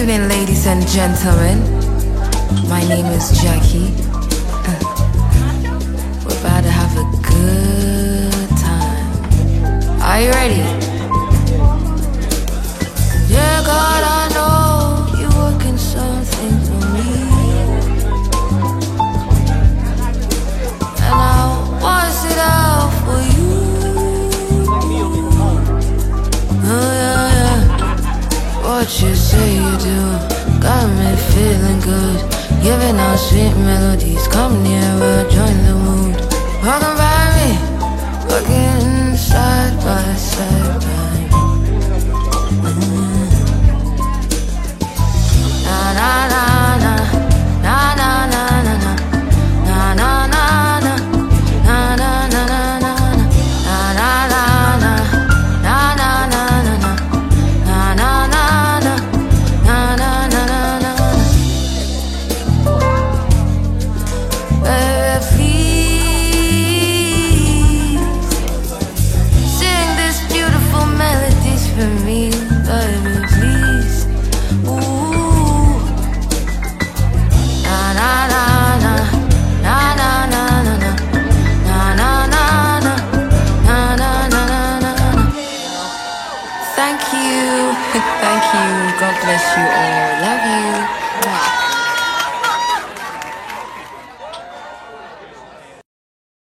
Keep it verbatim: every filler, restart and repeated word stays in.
evening, ladies and gentlemen. My name is Jackie. We're about to have a good time. Are you ready? Yeah, God, I know you're working something for me, and I want it out for you. Oh yeah, yeah. What you say you do got me feeling good. Giving out sweet melodies. Come nearer, join the mood. Walking by me, walking side by side by mm. Na na na na na na na na na na na na na na na na na na na Thank you. Thank you. God bless you all. Love you. Mwah.